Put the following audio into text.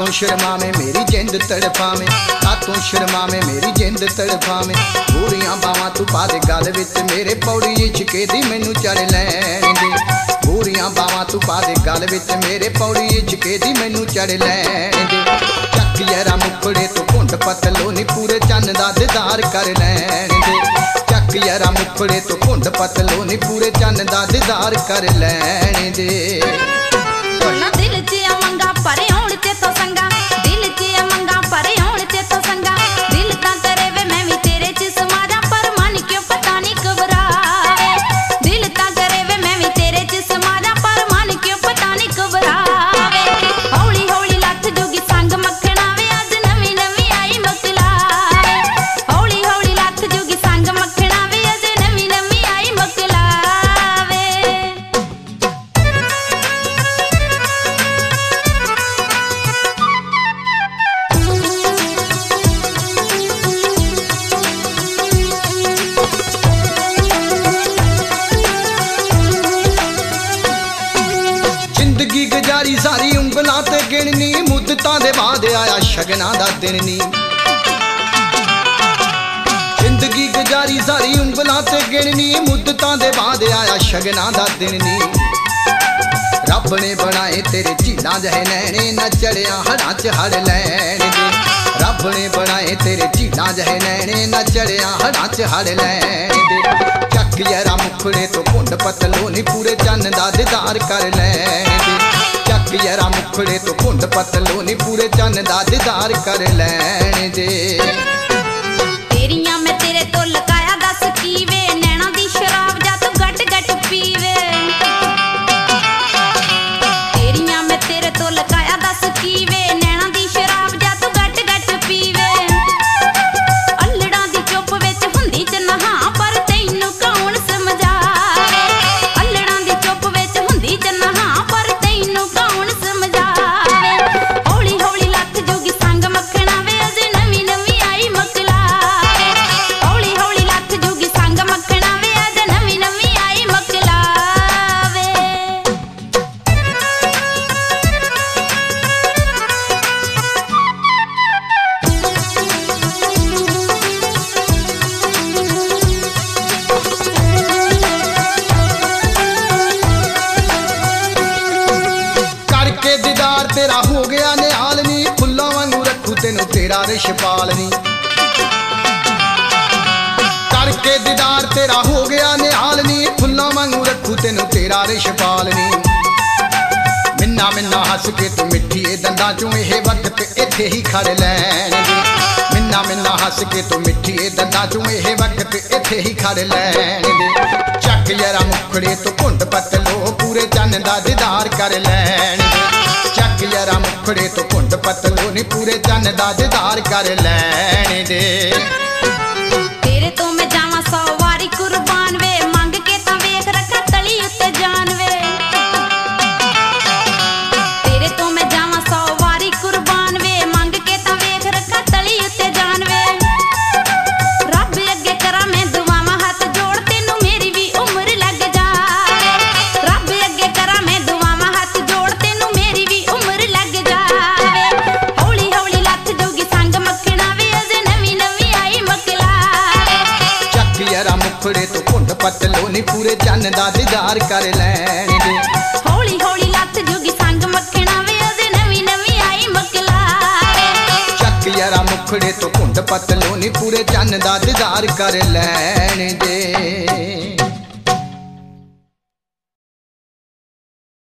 कातों शर्मावे मेरी जिंद तड़फावे, कातों शर्मावे मेरी जिंद तड़फावे। गोरियां बावां तू पा दे गल विच मेरे पौड़ी इश्के दी मैनू चढ़ लैण दे। गोरियां बावां तू पा दे गल विच मेरे पौड़ी इश्के दी मैनू चढ़ लैण दे। चक यारा मुखड़े तो घुंड पतलो नी पूरे चन्न दा दीदार कर लैण दे। चक यारा मुखड़े तो घुंड पतलो नी पूरे चन्न दा दीदार कर लैण दे। दिल च मंगा परे होण ते तो संगा, दिल च मंगा परे होण ते तो संगा। दिल तां करे वे मैं भी तेरे च समा जा, पर मन क्यों पता नहीं घबरावे। दिल तां करे वे मैं भी तेरे च समा जा, पर मन क्यों पता नहीं घबरावे। हौली हौली लथ जोगी संग मखना वे अज नवी नवी आई मकलावे। हौली हौली लथ जोगी संग मखना वे अज नवी नवी आई मकलावे। जिंदगी गुजारी सारी उंगलां ते गिणनी, मुद्दतां दे बाद आया शगनां दा दिन नी। जिंदगी गुजारी सारी उंगलां ते गिणनी, मुद्दतां दे बाद आया शगनां दा दिन नी। रब ने बनाए तेरे झीलां जहे नैने, न चढ़िया हड़ां च हड़ लैण दे। रब ने बनाए तेरे झीलां जहे नैने, न चढ़िया हड़ां च हड़ लैण दे। चक यारा मुखड़े तो घुंड पतलो नी पूरे चन्न दा दीदार कर लैण दे। चक यारा मुखड़े तो घुंड पतलो नी पूरे चन्न दा दीदार कर लैण दे। तेरियां मैं तेरे तो लकाया दस की वे, नैना दी शराब जा तू गट गट पीवे। तेरियां मैं तेरे तो लकाया दस की वे, नैना दी शराब जा तू गट गट पीवे। अल्लड़ां दी चुप विच हुंदी च नहा, पर तैनू कौन समझावे। अल्लड़ां दी चुप विच हुंदी च नहा, पर तैनू कौन समझावे। हौली हौली लथ जोगी संग मखना वे अज नवी नवी आई मकलावे। हौली हौली लथ जोगी संग मखना वे अज नवी नवी आई मकलावे। करके दीदार तेरा हो गया निहाल नी, फुल्लां वांगू रखू तेनू तेरा रिशपाल नी। करके दीदार तेरा हो गया निहाल नी, फुल्लां वांगू रखू तेनू तेरा रिशपाल नी। मिन्ना मिन्ना हस के तू मिठी दंदां चों एह वक्त इत्थे ही खड़ लैण दे। मिन्ना मिन्ना हस के तू मिठी दंदां चों एह वक्त इत्थे ही खड़ लैण दे। चक यारा मुखड़े तो घुंड पतलो पूरे चन्न दा दीदार कर लैण दे। चक यारा मुखड़े तो घुंड पतलो नी पूरे चन्न दा दीदार कर लैण दे। तेरे तो मैं जावां 100 वारी कुर्बान वे, मंग के तां वेख रखा तली उत्ते जान वे। तेरे तो मैं जावां 100 वारी कुर्बान वे, मंग के तां वेख रखा तली उत्ते जान वे। रब अगे करा मैं दुआवां हाथ जोड़, तेनू मेरी भी उम्र लग जावे। रब अगे करा मैं दुआवां हाथ जोड़, तेनू मेरी भी उम्र लग जावे। हौली हौली लथ जोगी संग मखना वे अज नवी नवी आई मकलावे। चक यारा मुखड़े तो घुंड पतलो नी पूरे चन्न दा दीदार कर लैण दे। हौली हौली लथ जोगी संग मखना वे अज नवी नवी आई मकलावे। चक यारा मुखड़े तो घुंड पतलो नी पूरे चन्न दा दीदार कर लैण दे।